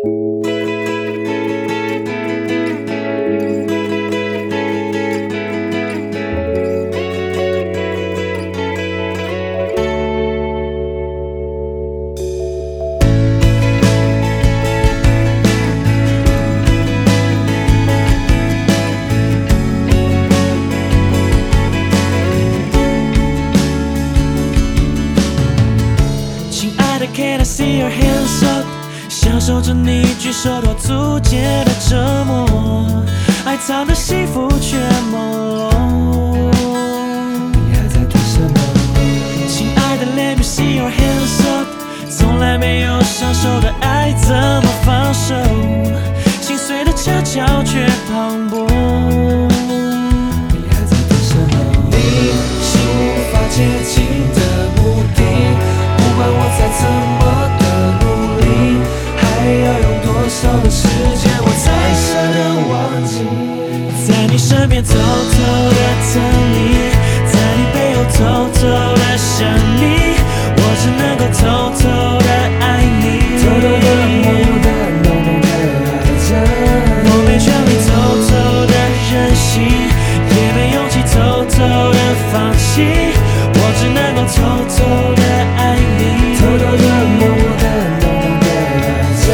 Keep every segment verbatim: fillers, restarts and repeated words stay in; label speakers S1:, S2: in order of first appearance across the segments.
S1: Can I see your hands up？ 享受着你举手投足间的折磨，爱藏的幸福却朦胧。你还在等什么？亲爱的 ，Let me see your hands up。 从来没有享受的爱怎么放手？心碎的悄悄却磅礴。你还在等什么？你是无法接近的目的。不管我再怎么的努力，还要用多少的时间我才舍得忘记？在你身边偷偷的疼你，在你背后偷偷的想你，我只能够偷偷的爱你，偷偷的默默的浓浓的爱着你。我没权利偷偷的任性，也没勇气偷偷的放弃，我只能够偷偷的爱你，偷偷的默默的浓浓的爱着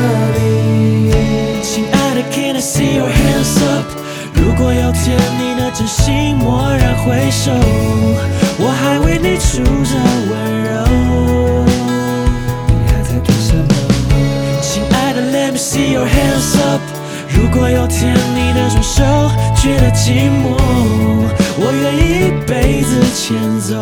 S1: 你。亲爱的 ，Can I see your hands up？ 如果有天你的真心蓦然回首，我还为你出着温柔。你还在等什么？亲爱的 ，Let me see your hands up。 如果有天你的双手觉得寂寞，我愿意一辈子牵走。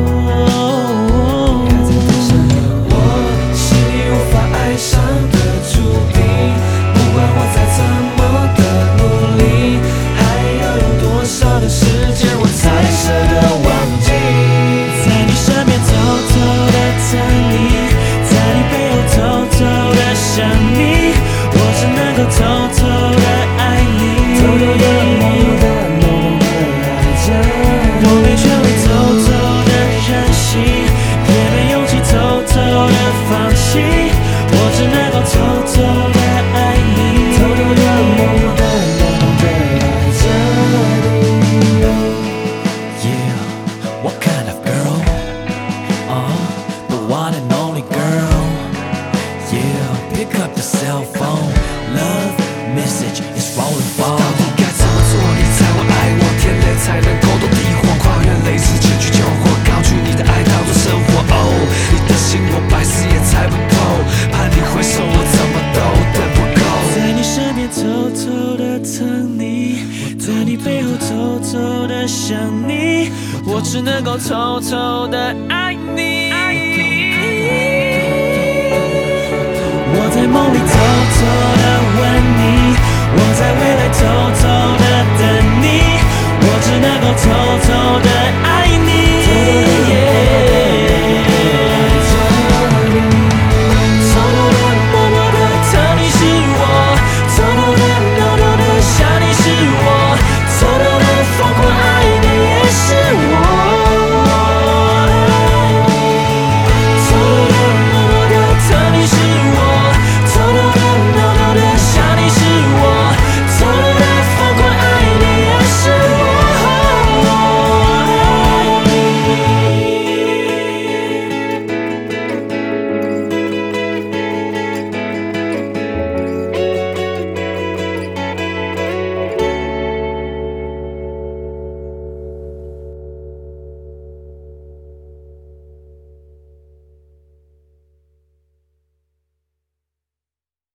S1: 我是你无法爱上的注定，不管我再怎么的努力，还要用多少的时间我才舍得忘记？在你身边偷偷的疼你，在你背后偷偷的想你，我只能够偷偷的爱你，偷偷的默默的浓浓的爱着你。我没权利偷偷的任性，也没勇气偷偷的放弃，我只能够偷偷的爱你，偷偷的默默的浓浓的爱着你。Yeah, what kind of girl? Uh, the one and only girl. Yeah, pick up the cell phone. Love message is rolling phone. 到底该怎么做你才会爱我？天累才能够懂地荒，跨越类似前去救火，高举你的爱当作生活。哦，你的心我百死也猜不透，盼你回首我怎么都等不够。在你身边偷偷的疼你，在你背后偷偷的想你，我只能够偷偷的爱你。我在梦里偷偷的吻你，我在未来偷偷的等你，我只能够偷偷的